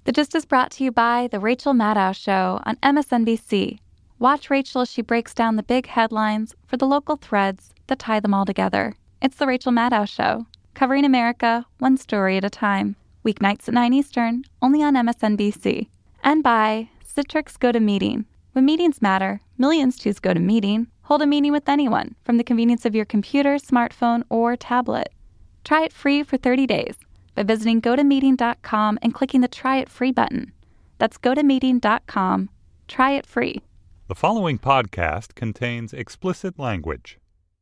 The Gist is brought to you by The Rachel Maddow Show on MSNBC. Watch Rachel as she breaks down the big headlines for the local threads that tie them all together. It's The Rachel Maddow Show, covering America one story at a time. Weeknights at 9 Eastern, only on MSNBC. And by Citrix GoToMeeting. When meetings matter, millions choose GoToMeeting. Hold a meeting with anyone from the convenience of your computer, smartphone, or tablet. Try it free for 30 days by visiting GoToMeeting.com and clicking the Try It Free button. That's GoToMeeting.com. Try it free. The following podcast contains explicit language.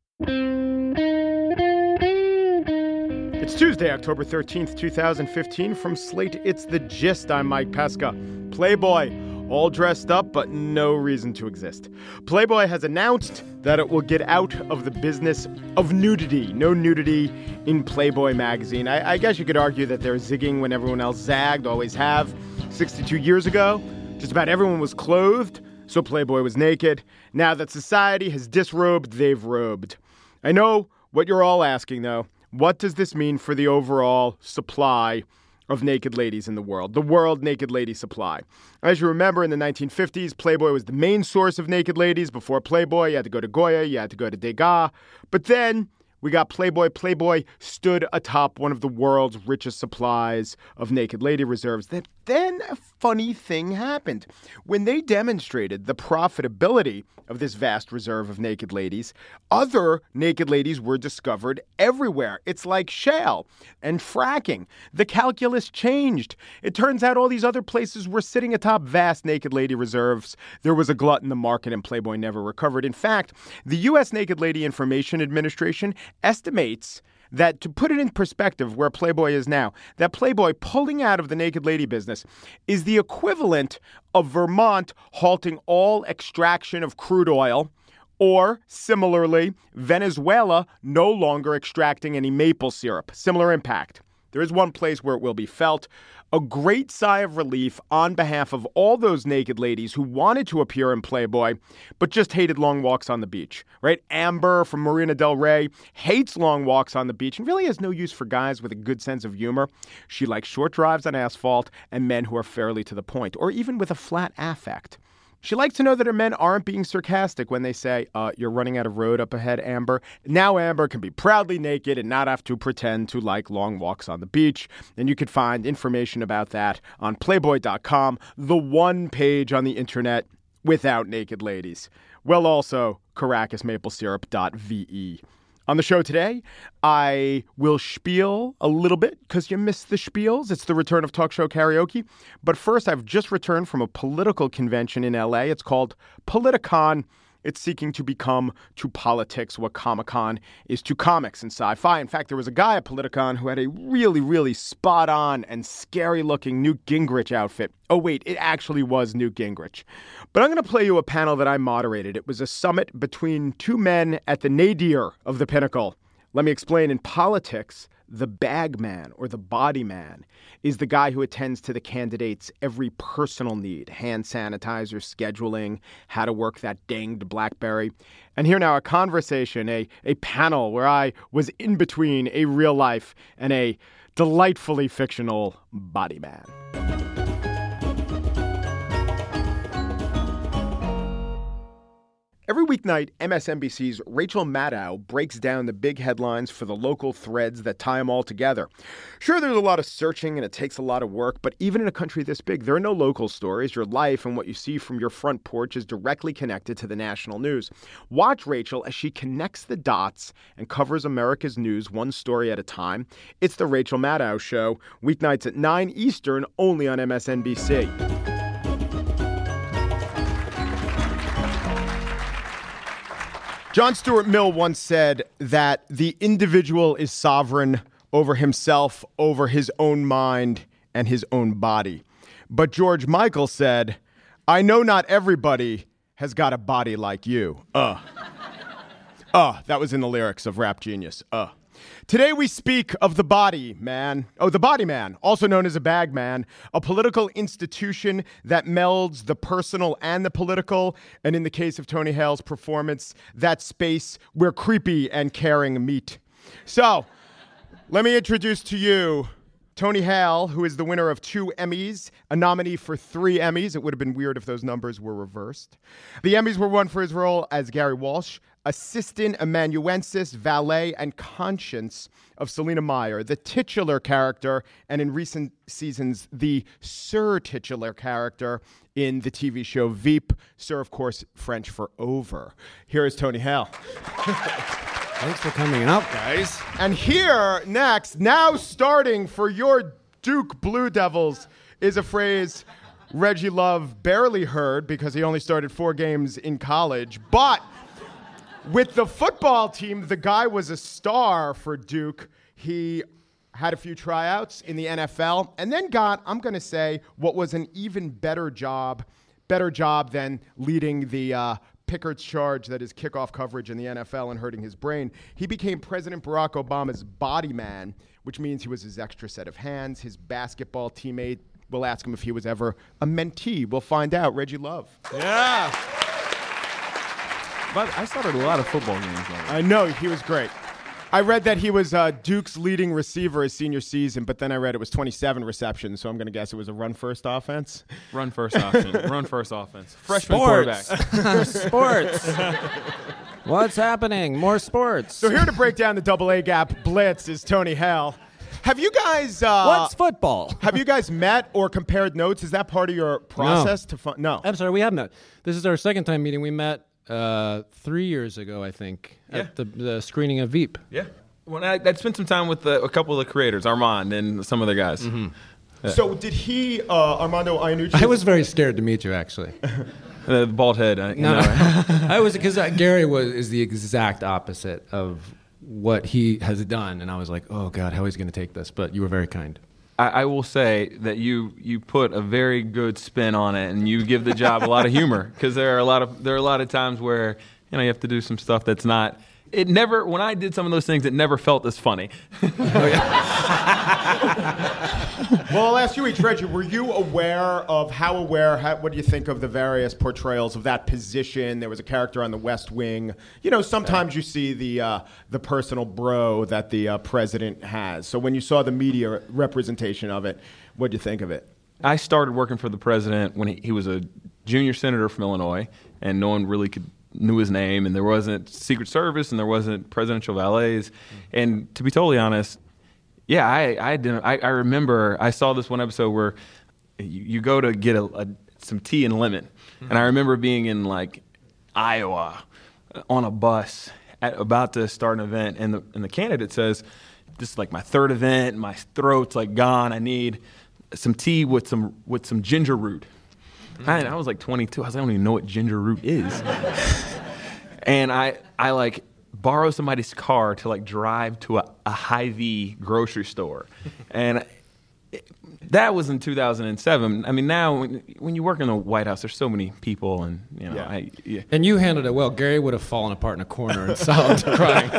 It's Tuesday, October 13th, 2015. From Slate, it's The Gist. I'm Mike Pesca. Playboy, all dressed up, but no reason to exist. Playboy has announced that it will get out of the business of nudity. No nudity in Playboy magazine. I guess you could argue that they're zigging when everyone else zagged, always have. 62 years ago, just about everyone was clothed, so Playboy was naked. Now that society has disrobed, they've robed. I know what you're all asking, though. What does this mean for the overall supply of naked ladies in the world naked lady supply? As you remember, in the 1950s, Playboy was the main source of naked ladies. Before Playboy, you had to go to Goya, you had to go to Degas. But then we got Playboy. Playboy stood atop one of the world's richest supplies of naked lady reserves. Then a funny thing happened. When they demonstrated the profitability of this vast reserve of naked ladies, other naked ladies were discovered everywhere. It's like shale and fracking. The calculus changed. It turns out all these other places were sitting atop vast naked lady reserves. There was a glut in the market and Playboy never recovered. In fact, the U.S. Naked Lady Information Administration estimates that, to put it in perspective where Playboy is now, that Playboy pulling out of the naked lady business is the equivalent of Vermont halting all extraction of crude oil, or similarly, Venezuela no longer extracting any maple syrup. Similar impact. There is one place where it will be felt. A great sigh of relief on behalf of all those naked ladies who wanted to appear in Playboy, but just hated long walks on the beach, right? Amber from Marina Del Rey hates long walks on the beach and really has no use for guys with a good sense of humor. She likes short drives on asphalt and men who are fairly to the point, or even with a flat affect. She likes to know that her men aren't being sarcastic when they say, you're running out of road up ahead, Amber. Now Amber can be proudly naked and not have to pretend to like long walks on the beach. And you could find information about that on Playboy.com, the one page on the internet without naked ladies. Well, also, CaracasMapleSyrup.ve. On the show today, I will spiel a little bit because you missed the spiels. It's the return of talk show karaoke. But first, I've just returned from a political convention in L.A. It's called Politicon. It's seeking to become to politics what Comic-Con is to comics and sci-fi. In fact, there was a guy at Politicon who had a really, really spot-on and scary-looking Newt Gingrich outfit. Oh, wait, it actually was Newt Gingrich. But I'm going to play you a panel that I moderated. It was a summit between two men at the nadir of the pinnacle. Let me explain. In politics, the bag man or the body man is the guy who attends to the candidate's every personal need, hand sanitizer, scheduling, how to work that danged BlackBerry. And here now a conversation, a panel where I was in between a real life and a delightfully fictional body man. Every weeknight, MSNBC's Rachel Maddow breaks down the big headlines for the local threads that tie them all together. Sure, there's a lot of searching and it takes a lot of work, but even in a country this big, there are no local stories. Your life and what you see from your front porch is directly connected to the national news. Watch Rachel as she connects the dots and covers America's news one story at a time. It's The Rachel Maddow Show, weeknights at 9 Eastern, only on MSNBC. John Stuart Mill once said that the individual is sovereign over himself, over his own mind, and his own body. But George Michael said, I know not everybody has got a body like you. That was in the lyrics of Rap Genius. Today we speak of the body man. The body man, also known as a bag man, a political institution that melds the personal and the political. And in the case of Tony Hale's performance, that space where creepy and caring meet. So let me introduce to you Tony Hale, who is the winner of 2 Emmys, a nominee for 3 Emmys. It would have been weird if those numbers were reversed. The Emmys were won for his role as Gary Walsh, assistant amanuensis, valet, and conscience of Selina Meyer, the titular character, and in recent seasons, the Sir titular character in the TV show Veep. Sir, of course, French for over. Here is Tony Hale. Thanks for coming out, guys. And here, next, now starting for your Duke Blue Devils, is a phrase Reggie Love barely heard because he only started 4 games in college. But with the football team, the guy was a star for Duke. He had a few tryouts in the NFL and then got, I'm going to say, what was an even better job than leading the Pickett's charge, that is kickoff coverage in the NFL and hurting his brain. He became President Barack Obama's body man, which means he was his extra set of hands. His basketball teammate will ask him if he was ever a mentee. We'll find out. Reggie Love. Yeah. But I started a lot of football games. I know. He was great. I read that he was Duke's leading receiver his senior season, but then I read it was 27 receptions, so I'm going to guess it was a run-first offense. Run-first offense. Freshman Sports. quarterback. Sports. What's happening? More sports. So here to break down the AA gap blitz is Tony Hale. Have you guys... What's football? Have you guys met or compared notes? Is that part of your process? No. I'm sorry, we have met. This is our second time meeting. We met 3 years ago, I think, at the screening of Veep. Yeah. Well, I spent some time with a couple of the creators, Armand and some other guys. Mm-hmm. Yeah. So did he, Armando Iannucci? I was very scared to meet you, actually. The bald head. I was, because Gary is the exact opposite of what he has done, and I was like, oh God, how is he going to take this? But you were very kind. I will say that you put a very good spin on it, and you give the job a lot of humor, because there are a lot of times where you have to do some stuff that's not. It never. When I did some of those things, it never felt as funny. Well, I'll ask you each, Reggie. Were you aware of what do you think of the various portrayals of that position? There was a character on The West Wing. Sometimes you see the personal bro that the president has. So when you saw the media representation of it, what did you think of it? I started working for the president when he was a junior senator from Illinois, and no one really knew his name, and there wasn't Secret Service, and there wasn't presidential valets. And to be totally honest, yeah, I didn't. I remember I saw this one episode where you go to get some tea and lemon, and I remember being in like Iowa on a bus about to start an event, and the candidate says, "This is like my third event, my throat's like gone. I need some tea with some ginger root." I was like 22. I was like, I don't even know what ginger root is. And I like borrow somebody's car to like drive to a Hy-Vee grocery store. And that was in 2007. I mean, now when you work in the White House, there's so many people, and And you handled it well. Gary would have fallen apart in a corner and silent crying,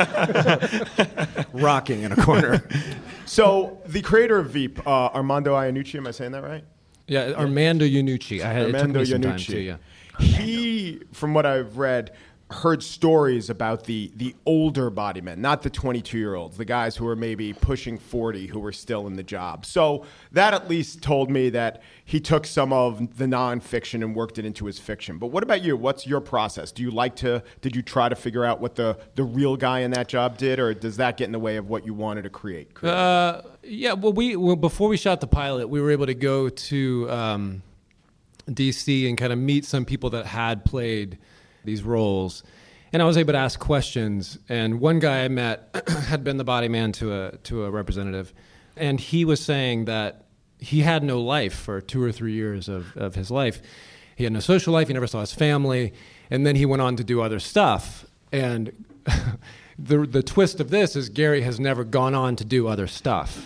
rocking in a corner. So the creator of Veep, Armando Iannucci, am I saying that right? Yeah, Armando Iannucci. It took me some time too, yeah. He, from what I've read, heard stories about the older body men, not the 22-year-olds, the guys who were maybe pushing 40 who were still in the job. So that at least told me that he took some of the nonfiction and worked it into his fiction. But what about you? What's your process? Did you try to figure out what the real guy in that job did, or does that get in the way of what you wanted to create? Yeah, well, before we shot the pilot, we were able to go to D.C. and kind of meet some people that had played these roles, and I was able to ask questions. And one guy I met had been the body man to a representative, and he was saying that he had no life for 2 or 3 years of his life. He had no social life. He never saw his family, and then he went on to do other stuff. And the twist of this is Gary has never gone on to do other stuff.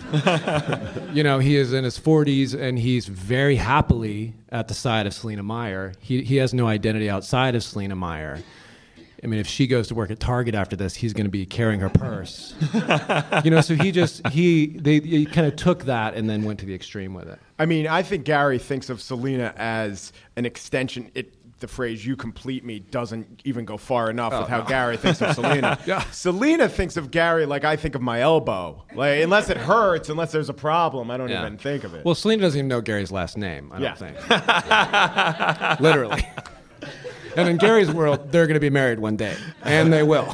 He is in his 40s, and he's very happily at the side of Selina Meyer. He has no identity outside of Selina Meyer. I mean, if she goes to work at Target after this, he's going to be carrying her purse. So they kind of took that and then went to the extreme with it. I mean, I think Gary thinks of Selina as an extension. the phrase "you complete me" doesn't even go far enough with how Gary thinks of Selena. Selena thinks of Gary like I think of my elbow. Like, unless it hurts, unless there's a problem, I don't even think of it. Well, Selena doesn't even know Gary's last name, I don't think. Literally. And in Gary's world, they're going to be married one day, and they will.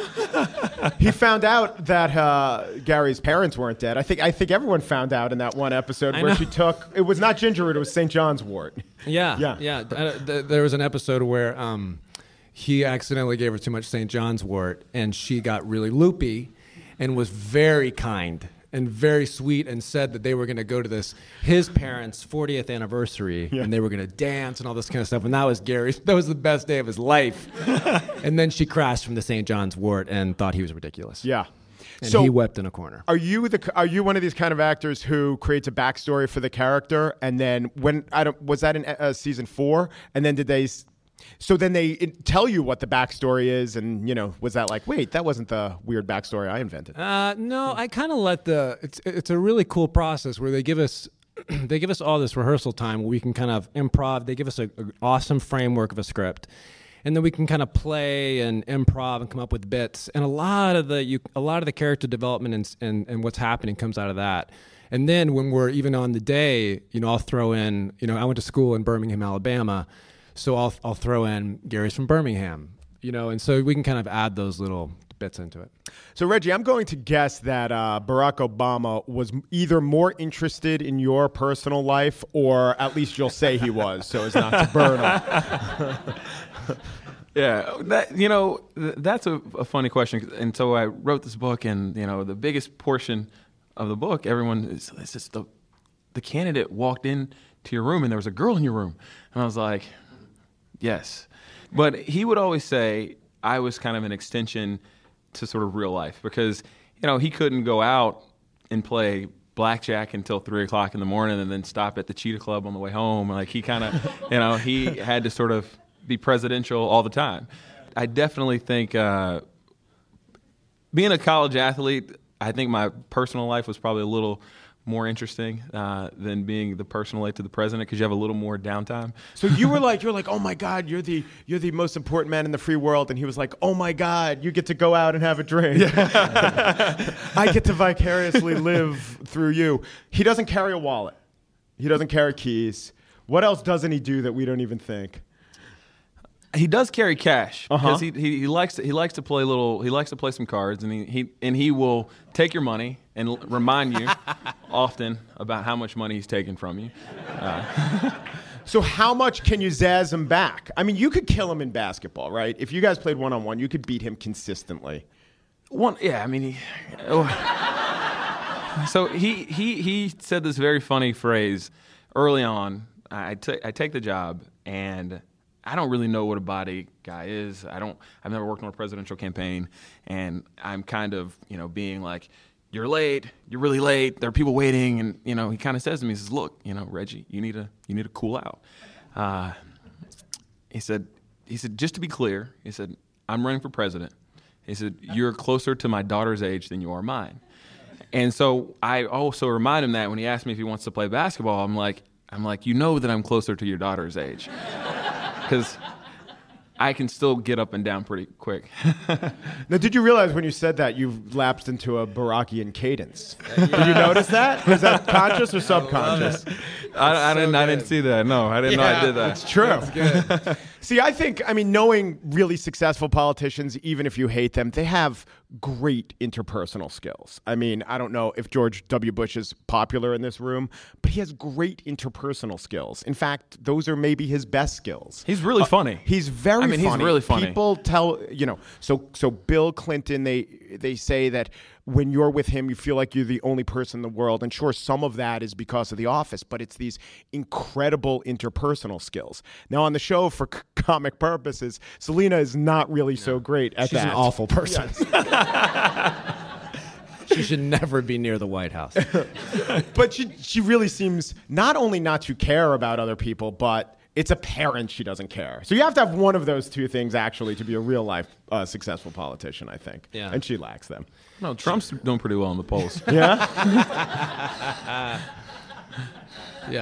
He found out that Gary's parents weren't dead. I think everyone found out in that one episode where she took. It was not ginger root; it was St. John's wort. Yeah. There was an episode where he accidentally gave her too much St. John's wort, and she got really loopy, and was very kind and very sweet, and said that they were going to go to his parents' 40th anniversary, and they were going to dance and all this kind of stuff. And that was the best day of his life. And then she crashed from the St. John's wort and thought he was ridiculous. Yeah. And he wept in a corner. Are you one of these kind of actors who creates a backstory for the character, and then was that in season 4? And then then they tell you what the backstory is, and was that like, wait, that wasn't the weird backstory I invented? No, I kind of let it's a really cool process where they give us all this rehearsal time where we can kind of improv. They give us an awesome framework of a script, and then we can kind of play and improv and come up with bits. And a lot of the character development and what's happening comes out of that. And then when we're even on the day, I'll throw in, I went to school in Birmingham, Alabama. So I'll throw in Gary's from Birmingham, and so we can kind of add those little bits into it. So Reggie, I'm going to guess that Barack Obama was either more interested in your personal life, or at least you'll say he was, so as not to burn him. Yeah, that's a funny question. And so I wrote this book, and the biggest portion of the book, everyone is just the candidate walked in to your room, and there was a girl in your room, and I was like. Yes. But he would always say I was kind of an extension to sort of real life because, he couldn't go out and play blackjack until 3 o'clock in the morning and then stop at the Cheetah Club on the way home. Like he kind of, he had to sort of be presidential all the time. I definitely think being a college athlete, I think my personal life was probably a little more interesting than being the personal aide to the president because you have a little more downtime. So you're like, oh my God, you're the most important man in the free world, and he was like, oh my God, you get to go out and have a drink. Yeah. I get to vicariously live through you. He doesn't carry a wallet. He doesn't carry keys. What else doesn't he do that we don't even think? He does carry cash because he likes to play some cards, and he will take your money and remind you often about how much money he's taken from you. So how much can you zazz him back? I mean, you could kill him in basketball, right? If you guys played one-on-one, you could beat him consistently. So he said this very funny phrase early on. I take the job, and I don't really know what a body guy is. I've never worked on a presidential campaign, and I'm kind of, being like, you're late, you're really late, there are people waiting, and, he kind of says to me, he says, look, Reggie, you need to cool out. He said, just to be clear, he said, I'm running for president. He said, you're closer to my daughter's age than you are mine. And so I also remind him that when he asked me if he wants to play basketball, I'm like, that I'm closer to your daughter's age. Because I can still get up and down pretty quick. Now, did you realize when you said that you've lapsed into a Barackian cadence? Did you notice that? Was that conscious or subconscious? I didn't see that. No, I didn't know I did that. It's true. That's good. See, knowing really successful politicians, even if you hate them, they have great interpersonal skills. I don't know if George W. Bush is popular in this room, but he has great interpersonal skills. In fact, those are maybe his best skills. He's really funny. He's very funny. He's really funny. People tell, so Bill Clinton, they say that when you're with him, you feel like you're the only person in the world. And sure, some of that is because of The Office, but it's these incredible interpersonal skills. Now, on the show, for comic purposes, Selena is not really so great at that. She's an awful person. Yes. She should never be near the White House. But she really seems not only not to care about other people, but it's apparent she doesn't care. So you have to have one of those two things, actually, to be a real-life successful politician, I think. Yeah. And she lacks them. No, Trump's doing pretty well in the polls. Yeah? Yeah.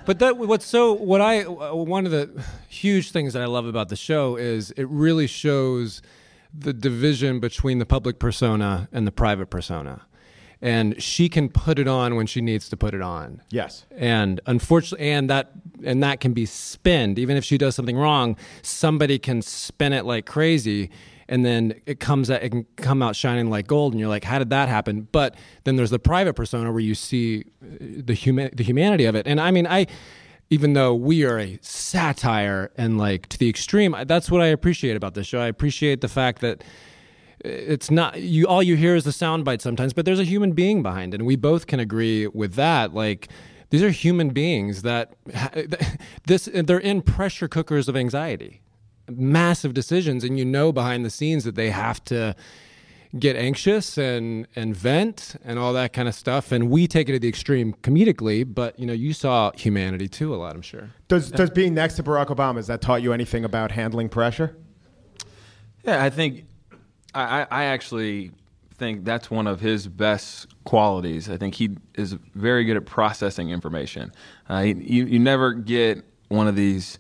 But one of the huge things that I love about the show is it really shows the division between the public persona and the private persona. And she can put it on when she needs to put it on. Yes. And unfortunately, and that can be spinned. Even if she does something wrong, somebody can spin it like crazy, and then it can come out shining like gold, and you're like, how did that happen? But then there's the private persona where you see the humanity of it. And I mean, even though we are a satire and like to the extreme, that's what I appreciate about this show. I appreciate the fact that it's not all you hear is the soundbite sometimes, but there's a human being behind it, and we both can agree with that. Like, these are human beings that they're in pressure cookers of anxiety, massive decisions, and behind the scenes that they have to get anxious and vent and all that kind of stuff. And we take it to the extreme comedically, but you saw humanity too a lot, I'm sure. Does being next to Barack Obama, has that taught you anything about handling pressure? Yeah, I think I actually think that's one of his best qualities. I think he is very good at processing information. You never get one of these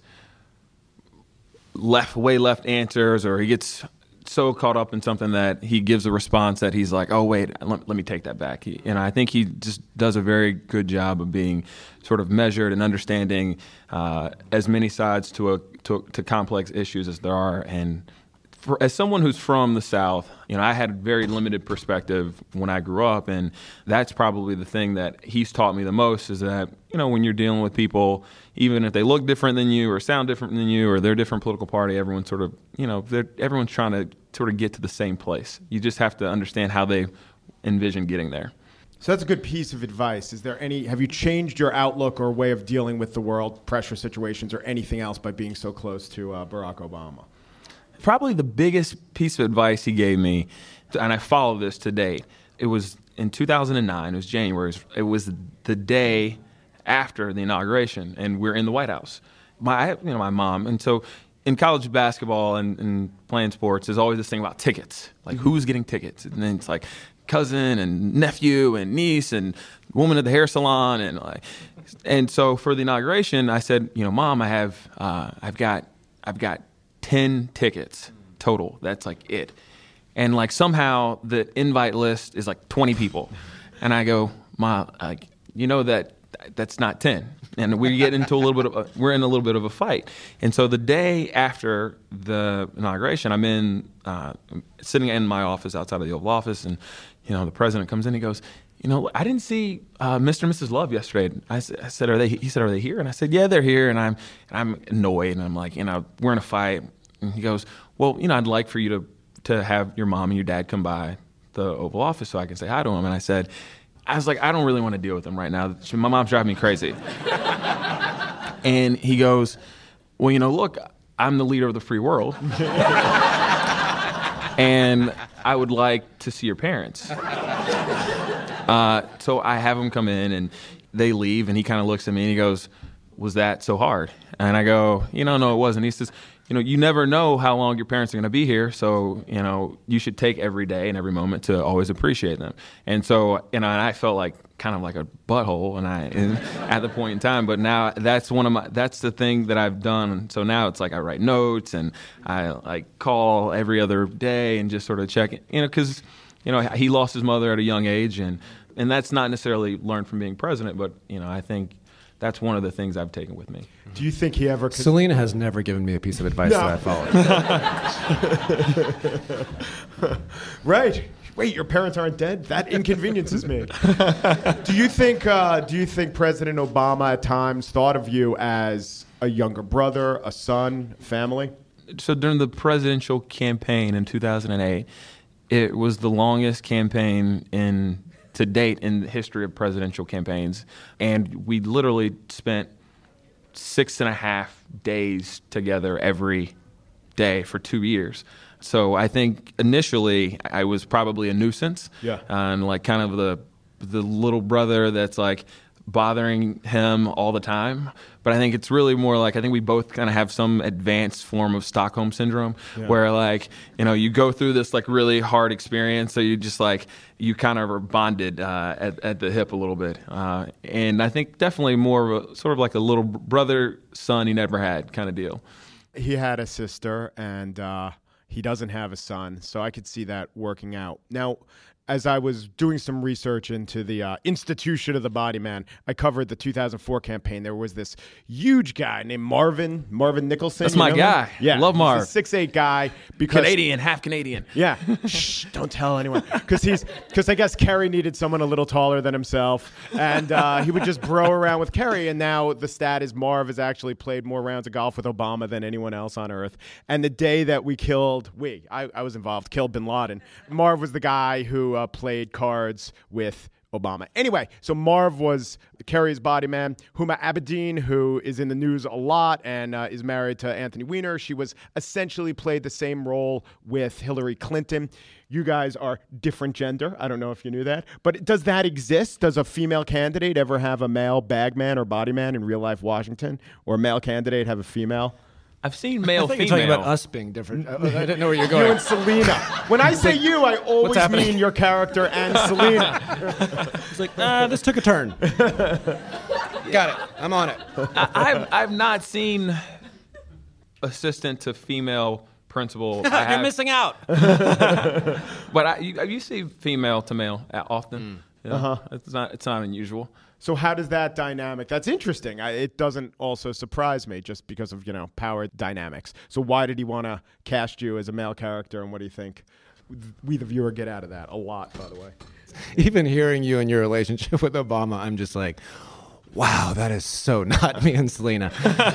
way left answers, or he gets so caught up in something that he gives a response that he's like, oh, wait, let me take that back. I think he just does a very good job of being sort of measured and understanding as many sides to complex issues as there are. And as someone who's from the South, I had very limited perspective when I grew up, and that's probably the thing that he's taught me the most is that, when you're dealing with people, even if they look different than you or sound different than you or they're a different political party, everyone's sort of, everyone's trying to sort of get to the same place. You just have to understand how they envision getting there. So that's a good piece of advice. Have you changed your outlook or way of dealing with the world, pressure situations, or anything else by being so close to Barack Obama? Probably the biggest piece of advice he gave me, and I follow this to date, it was in 2009, it was January, it was the day after the inauguration, and we're in the White House. My mom, and so in college basketball and playing sports, there's always this thing about tickets, like who's getting tickets, and then it's like cousin and nephew and niece and woman at the hair salon, and so for the inauguration, I said, Mom, I've got 10 tickets total. That's like it. And like somehow the invite list is like 20 people. And I go, Ma, that's not 10. And we get into we're in a little bit of a fight. And so the day after the inauguration, I'm sitting in my office outside of the Oval Office, and the president comes in, he goes, I didn't see Mr. and Mrs. Love yesterday. I said, he said, are they here? And I said, yeah, they're here. And I'm annoyed, and I'm like, we're in a fight. And he goes, well, I'd like for you to have your mom and your dad come by the Oval Office so I can say hi to them. And I was like, I don't really want to deal with them right now. My mom's driving me crazy. And he goes, well, look, I'm the leader of the free world. And I would like to see your parents. So I have them come in, and they leave, and he kind of looks at me and he goes, was that so hard? And I go, no, it wasn't. He says, you never know how long your parents are going to be here, so, you should take every day and every moment to always appreciate them. And so, I felt like kind of like a butthole at the point in time, but now that's the thing that I've done. So now it's like I write notes, and I like call every other day and just sort of check it, because, he lost his mother at a young age, and that's not necessarily learned from being president, but, I think that's one of the things I've taken with me. Do you think he ever... Selena has never given me a piece of advice that I followed. Right. Wait, your parents aren't dead? That inconveniences me. Do you think President Obama at times thought of you as a younger brother, a son, family? So during the presidential campaign in 2008, it was the longest campaign to date in the history of presidential campaigns. And we literally spent 6.5 days together every day for 2 years. So I think initially I was probably a nuisance. Yeah. And like kind of the little brother that's like bothering him all the time. But I think it's really more like, I think we both kind of have some advanced form of Stockholm syndrome, where like, you go through this like really hard experience, so you just like, you kind of are bonded at the hip a little bit. And I think definitely more of a sort of like a little brother son he never had kind of deal. He had a sister, and he doesn't have a son, so I could see that working out. Now, as I was doing some research into the institution of the body man, I covered the 2004 campaign. There was this huge guy named Marvin Nicholson. That's my guy. Yeah, love Marv. He's a 6'8" guy. Because, Canadian, half Canadian. Yeah. Shh, don't tell anyone. Because I guess Kerry needed someone a little taller than himself, and he would just bro around with Kerry. And now the stat is Marv has actually played more rounds of golf with Obama than anyone else on earth. And the day that I was involved, killed bin Laden, Marv was the guy who played cards with Obama. Anyway, so Marv was Kerry's body man. Huma Abedin, who is in the news a lot and is married to Anthony Weiner, she was essentially played the same role with Hillary Clinton. You guys are different gender. I don't know if you knew that. But does that exist? Does a female candidate ever have a male bagman or body man in real life Washington? Or a male candidate have a female? I've seen male, I think female. you're talking about us being different. I didn't know where you're going. You and Selena. When I say you, I always mean your character and Selena. It's like, this took a turn. Got it. I'm on it. I've not seen assistant to female principal. You're missing out. But you see female to male often. It's not unusual. So how does that dynamic? That's interesting. It doesn't also surprise me just because of, power dynamics. So why did he want to cast you as a male character, and what do you think we, the viewer, get out of that? A lot, by the way. Even hearing you and your relationship with Obama, I'm just like, wow, that is so not me and Selena.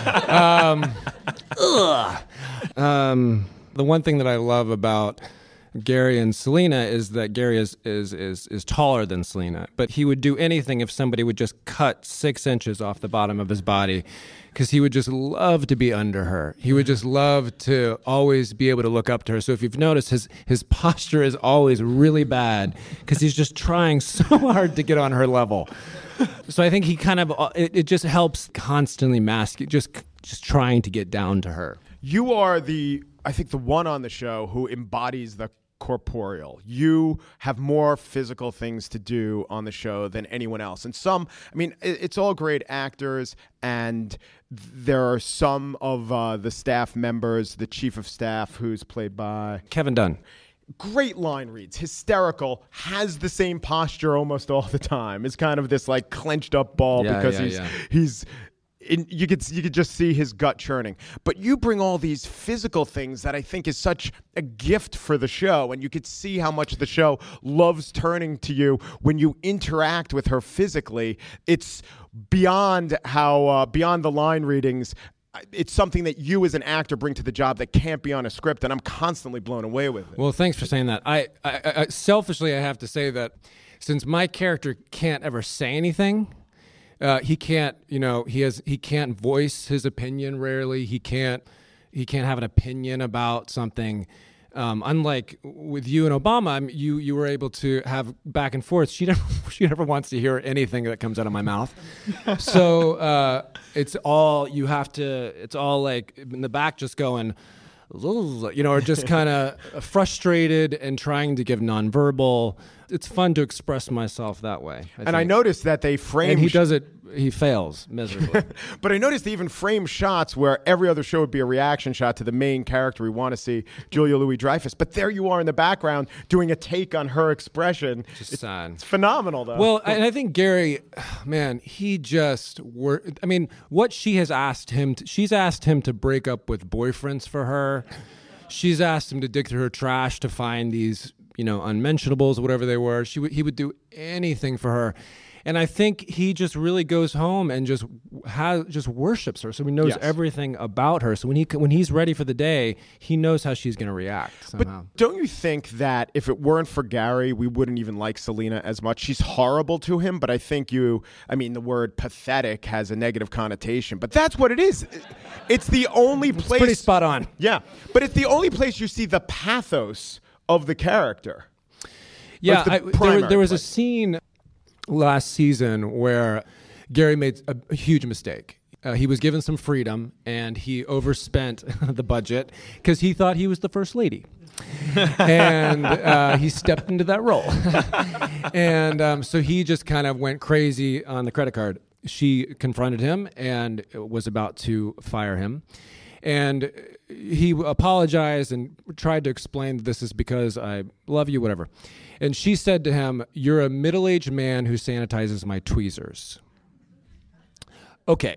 The one thing that I love about Gary and Selena is that Gary is taller than Selena, but he would do anything if somebody would just cut 6 inches off the bottom of his body, because he would just love to be under her. He would just love to always be able to look up to her. So if you've noticed, his posture is always really bad because he's just trying so hard to get on her level. So I think he kind of, it just helps constantly mask it, just trying to get down to her. You are I think the one on the show who embodies the corporeal. You have more physical things to do on the show than anyone else. And it's all great actors, and there are some of the staff members, the chief of staff, who's played by Kevin Dunn. Great line reads, hysterical, has the same posture almost all the time. It's kind of this like clenched up ball because he's you could just see his gut churning. But you bring all these physical things that I think is such a gift for the show, and you could see how much the show loves turning to you when you interact with her physically. It's beyond beyond the line readings. It's something that you as an actor bring to the job that can't be on a script, and I'm constantly blown away with it. Well, thanks for saying that. I selfishly, I have to say that since my character can't ever say anything, he can't, he can't voice his opinion rarely. He can't have an opinion about something. Unlike with you and Obama, you were able to have back and forth. She never wants to hear anything that comes out of my mouth. So it's all like in the back, just going, or just kind of frustrated and trying to give nonverbal. It's fun to express myself that way. I noticed that they frame... And he does it, he fails miserably. But I noticed they even frame shots where every other show would be a reaction shot to the main character we want to see, Julia Louis-Dreyfus. But there you are in the background doing a take on her expression. Just sad. It's phenomenal, though. Well, and I think Gary, man, he just... what she has asked him... she's asked him to break up with boyfriends for her. She's asked him to dig through her trash to find these... unmentionables, whatever they were. He would do anything for her. And I think he just really goes home and just worships her. So he knows everything about her. So when he's ready for the day, he knows how she's going to react somehow. But don't you think that if it weren't for Gary, we wouldn't even like Selena as much? She's horrible to him, but I think the word pathetic has a negative connotation. But that's what it is. It's the only place... It's pretty spot on. Yeah. But it's the only place you see the pathos of the character. Yeah, there was a scene last season where Gary made a huge mistake. He was given some freedom, and he overspent the budget because he thought he was the first lady. And he stepped into that role. And so he just kind of went crazy on the credit card. She confronted him and was about to fire him. And he apologized and tried to explain that this is because I love you, whatever. And she said to him, "You're a middle-aged man who sanitizes my tweezers." Okay.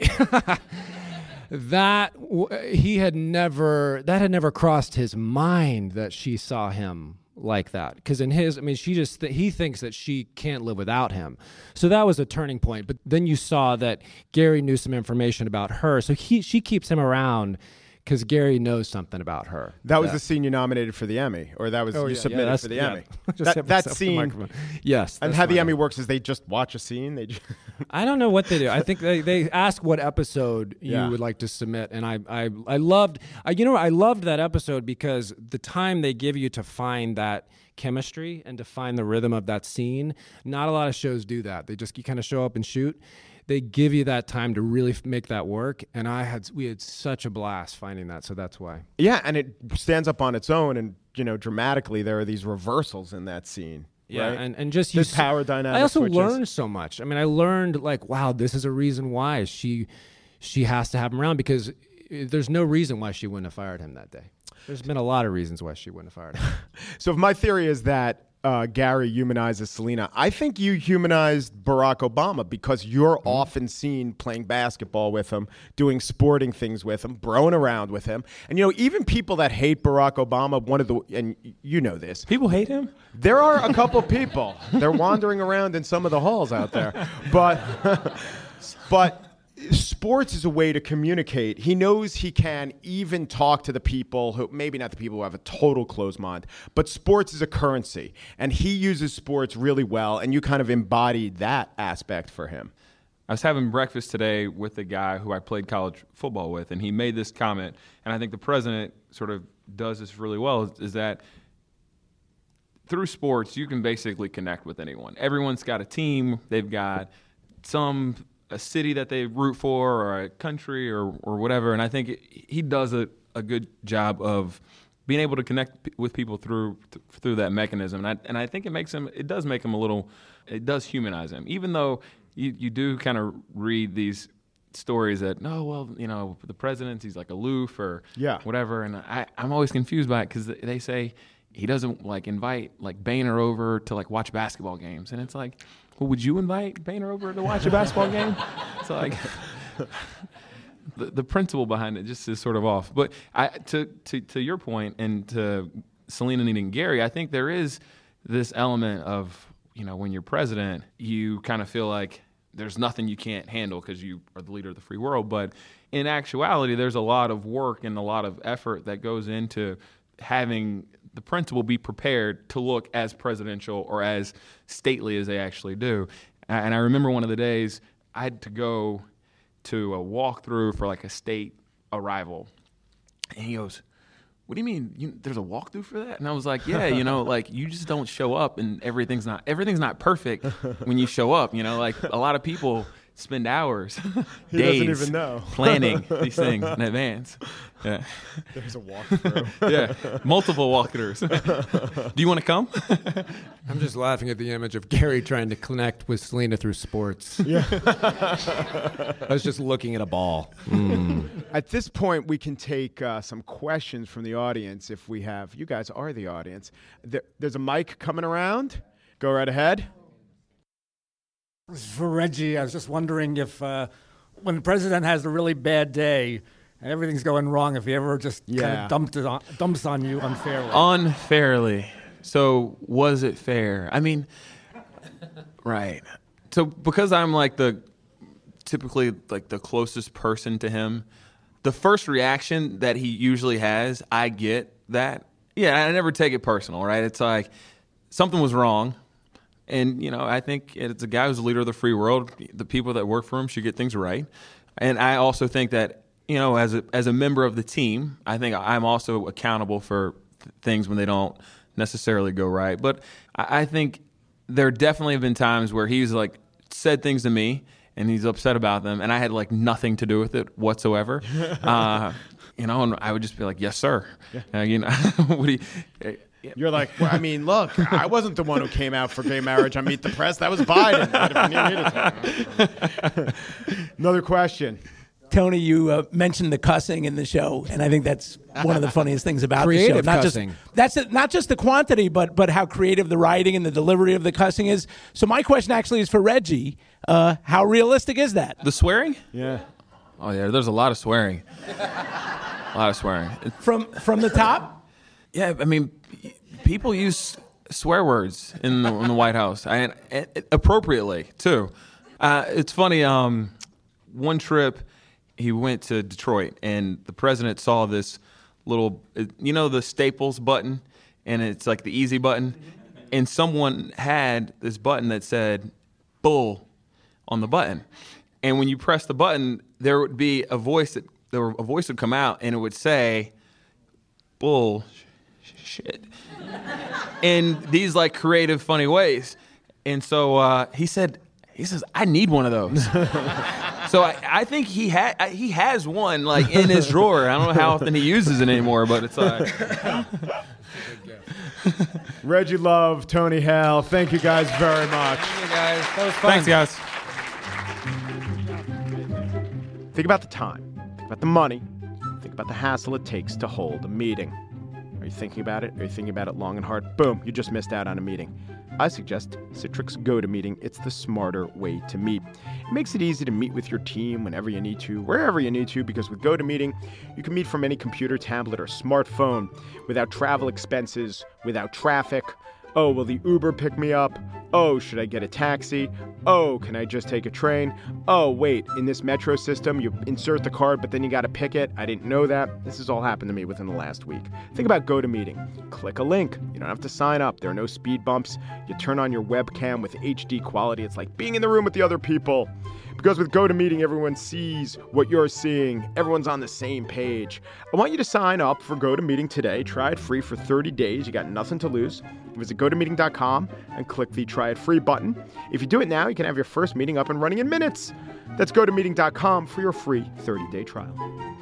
That had never crossed his mind that she saw him like that. Because he thinks that she can't live without him. So that was a turning point. But then you saw that Gary knew some information about her. So she keeps him around because Gary knows something about her. That was the scene you nominated for the Emmy, or that was you submitted for the Emmy. That scene. Yes. And how the Emmy works is they just watch a scene. I don't know what they do. I think they ask what episode you would like to submit, and I loved that episode because the time they give you to find that chemistry and to find the rhythm of that scene. Not a lot of shows do that. You kind of show up and shoot. They give you that time to really make that work, and we had such a blast finding that, so that's why. Yeah, and it stands up on its own, and dramatically there are these reversals in that scene. Yeah, right? and just this power dynamic. I also learned so much. I mean, I learned wow, this is a reason why she has to have him around, because there's no reason why she wouldn't have fired him that day. There's been a lot of reasons why she wouldn't have fired him. So if my theory is that Gary humanizes Selena, I think you humanized Barack Obama, because you're often seen playing basketball with him, doing sporting things with him, broing around with him. And, even people that hate Barack Obama, and you know this. People hate him? There are a couple people. They're wandering around in some of the halls out there. But sports is a way to communicate. He knows he can even talk to the people who, maybe not the people who have a total closed mind, but sports is a currency, and he uses sports really well, and you kind of embodied that aspect for him. I was having breakfast today with a guy who I played college football with, and he made this comment, and I think the president sort of does this really well, is that through sports, you can basically connect with anyone. Everyone's got a team. They've got a city that they root for, or a country, or whatever. And I think he does a good job of being able to connect with people through that mechanism. And I think it does humanize him, even though you do kind of read these stories that, the president, he's like aloof or whatever. And I'm always confused by it, because they say he doesn't invite Boehner over to watch basketball games. And it's like, well, would you invite Boehner over to watch a basketball game? It's like the principle behind it just is sort of off. But to your point, and to Selena needing Gary, I think there is this element of, when you're president, you kind of feel like there's nothing you can't handle because you are the leader of the free world. But in actuality, there's a lot of work and a lot of effort that goes into having the principal be prepared to look as presidential or as stately as they actually do. And I remember one of the days I had to go to a walkthrough for a state arrival. And he goes, "What do you mean? There's a walkthrough for that?" And I was like, "Yeah, you just don't show up, and everything's not perfect when you show up. A lot of people spend hours, he days, doesn't even know. planning these things in advance." Yeah. There's a walkthrough. Yeah, multiple walkthroughs. Do you want to come? I'm just laughing at the image of Gary trying to connect with Selena through sports. Yeah. I was just looking at a ball. At this point, we can take some questions from the audience if we have. You guys are the audience. There's a mic coming around. Go right ahead. For Reggie, I was just wondering if when the president has a really bad day and everything's going wrong, if he ever just kind of dumps on you unfairly. Unfairly. So was it fair? I mean, right. So because I'm typically the closest person to him, the first reaction that he usually has, I get that. Yeah, I never take it personal, right? It's like something was wrong. And, I think it's a guy who's the leader of the free world. The people that work for him should get things right. And I also think that, as a member of the team, I think I'm also accountable for things when they don't necessarily go right. But I think there definitely have been times where he's said things to me, and he's upset about them, and I had like nothing to do with it whatsoever. And I would just be like, yes, sir. Yeah. What do you... You're like, well, I mean, look, I wasn't the one who came out for gay marriage on Meet the Press. That was Biden. Another question. Tony, you mentioned the cussing in the show, and I think that's one of the funniest things about creative the show. Cussing. Not just the quantity, but how creative the writing and the delivery of the cussing is. So my question actually is for Reggie. How realistic is that? The swearing? Yeah. Oh, yeah, there's a lot of swearing. A lot of swearing. From the top? Yeah, I mean, people use swear words in the White House, and appropriately, too. It's funny, one trip, he went to Detroit, and the president saw this little, the Staples button, and it's like the easy button, and someone had this button that said bull on the button. And when you press the button, there would be a voice would come out, and it would say bull shit in these like creative, funny ways. And so he says, I need one of those. So I think he has one like in his drawer. I don't know how often he uses it anymore, but it's Reggie Love, Tony Hale, thank you guys very much. Thank you guys. That was fun. Thanks, guys. Think about the time. Think about the money. Think about the hassle it takes to hold a meeting. Are you thinking about it? Are you thinking about it long and hard? Boom, you just missed out on a meeting. I suggest Citrix GoToMeeting. It's the smarter way to meet. It makes it easy to meet with your team whenever you need to, wherever you need to, because with GoToMeeting, you can meet from any computer, tablet, or smartphone without travel expenses, without traffic. Oh, will the Uber pick me up? Oh, should I get a taxi? Oh, can I just take a train? Oh, wait, in this metro system, you insert the card, but then you got to pick it. I didn't know that. This has all happened to me within the last week. Think about GoToMeeting. Click a link. You don't have to sign up. There are no speed bumps. You turn on your webcam with HD quality. It's like being in the room with the other people. Because with GoToMeeting, everyone sees what you're seeing. Everyone's on the same page. I want you to sign up for GoToMeeting today. Try it free for 30 days. You got nothing to lose. Visit GoToMeeting.com and click the Try It Free button. If you do it now, you can have your first meeting up and running in minutes. That's GoToMeeting.com for your free 30-day trial.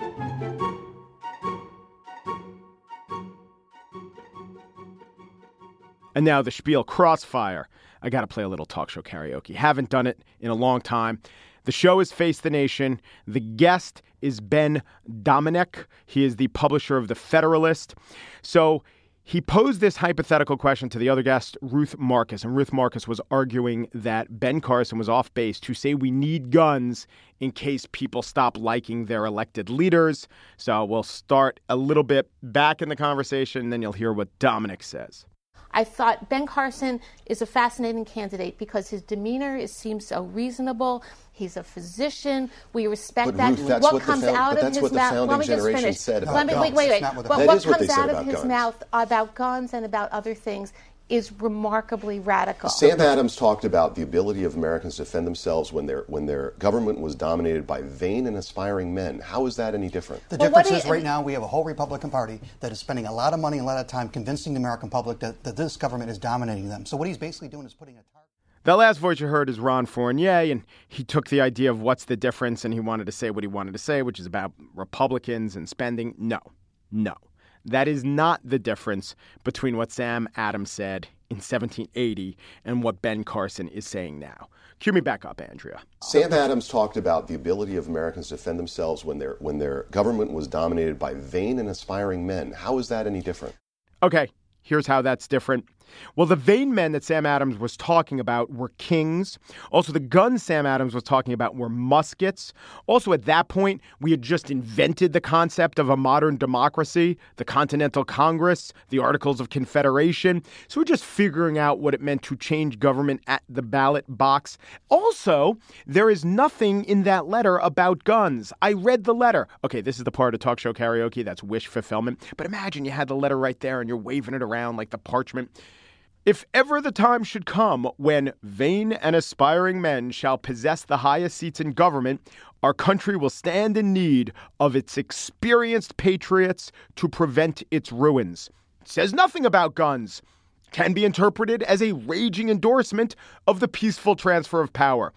And now the spiel, Crossfire. I got to play a little talk show karaoke. Haven't done it in a long time. The show is Face the Nation. The guest is Ben Domenech. He is the publisher of The Federalist. So he posed this hypothetical question to the other guest, Ruth Marcus. And Ruth Marcus was arguing that Ben Carson was off base to say we need guns in case people stop liking their elected leaders. So we'll start a little bit back in the conversation, and then you'll hear what Domenech says. I thought Ben Carson is a fascinating candidate because his demeanor seems so reasonable. He's a physician. We respect that. Ruth, that's what comes out of his mouth. Let me just finish. Wait. What comes out of his mouth about guns and about other things is remarkably radical. Sam Adams talked about the ability of Americans to defend themselves when their government was dominated by vain and aspiring men. How is that any different? The difference is right now we have a whole Republican Party that is spending a lot of money and a lot of time convincing the American public that this government is dominating them. So what he's basically doing is putting a target. The last voice you heard is Ron Fournier, and he took the idea of what's the difference, and he wanted to say what he wanted to say, which is about Republicans and spending. No. That is not the difference between what Sam Adams said in 1780 and what Ben Carson is saying now. Cue me back up, Andrea. Sam Adams talked about the ability of Americans to defend themselves when their government was dominated by vain and aspiring men. How is that any different? Okay, here's how that's different. Well, the vain men that Sam Adams was talking about were kings. Also, the guns Sam Adams was talking about were muskets. Also, at that point, we had just invented the concept of a modern democracy, the Continental Congress, the Articles of Confederation. So we're just figuring out what it meant to change government at the ballot box. Also, there is nothing in that letter about guns. I read the letter. Okay, this is the part of talk show karaoke that's wish fulfillment. But imagine you had the letter right there and you're waving it around like the parchment. If ever the time should come when vain and aspiring men shall possess the highest seats in government, our country will stand in need of its experienced patriots to prevent its ruins. It says nothing about guns. Can be interpreted as a raging endorsement of the peaceful transfer of power.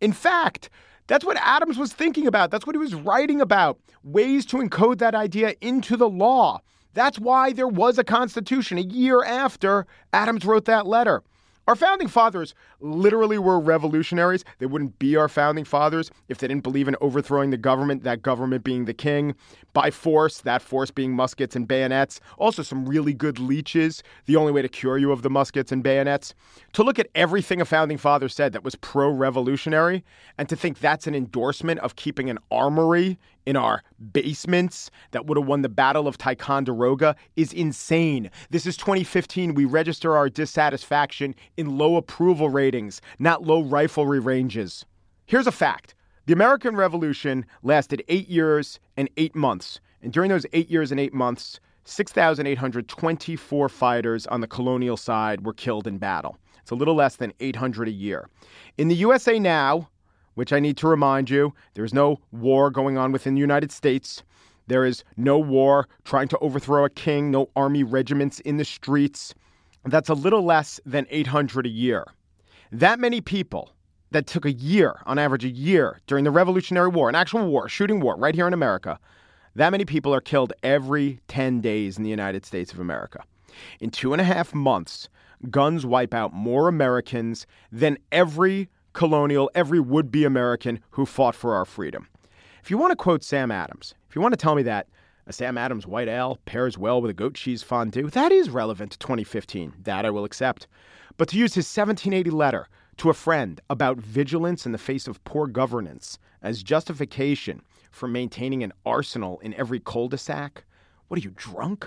In fact, that's what Adams was thinking about. That's what he was writing about, ways to encode that idea into the law. That's why there was a Constitution a year after Adams wrote that letter. Our founding fathers literally were revolutionaries. They wouldn't be our founding fathers if they didn't believe in overthrowing the government, that government being the king, by force, that force being muskets and bayonets. Also some really good leeches, the only way to cure you of the muskets and bayonets. To look at everything a founding father said that was pro-revolutionary and to think that's an endorsement of keeping an armory in our basements that would have won the Battle of Ticonderoga is insane. This is 2015. We register our dissatisfaction in low approval ratings, not low riflery ranges. Here's a fact. The American Revolution lasted 8 years and 8 months. And during those 8 years and 8 months, 6,824 fighters on the colonial side were killed in battle. It's a little less than 800 a year. In the USA now, which I need to remind you, there's no war going on within the United States. There is no war trying to overthrow a king, no army regiments in the streets. That's a little less than 800 a year. That many people that took a year, on average a year, during the Revolutionary War, an actual war, shooting war right here in America, that many people are killed every 10 days in the United States of America. In 2.5 months, guns wipe out more Americans than every colonial, every would-be American who fought for our freedom. If you want to quote Sam Adams, if you want to tell me that a Sam Adams white ale pairs well with a goat cheese fondue, that is relevant to 2015. That I will accept. But to use his 1780 letter to a friend about vigilance in the face of poor governance as justification for maintaining an arsenal in every cul-de-sac, what are you, drunk?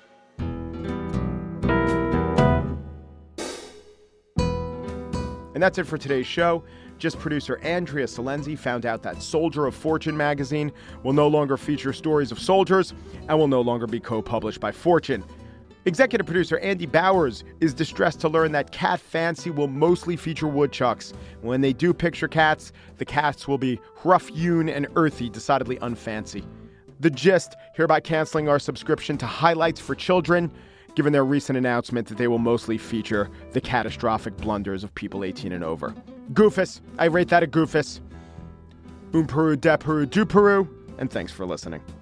And that's it for today's show. Just producer Andrea Salenzi found out that Soldier of Fortune magazine will no longer feature stories of soldiers and will no longer be co-published by Fortune. Executive producer Andy Bowers is distressed to learn that Cat Fancy will mostly feature woodchucks. When they do picture cats, the cats will be rough-hewn and earthy, decidedly unfancy. The Gist hereby canceling our subscription to Highlights for Children, given their recent announcement that they will mostly feature the catastrophic blunders of people 18 and over. Goofus. I rate that a goofus. Peru, de Peru, du Peru. And thanks for listening.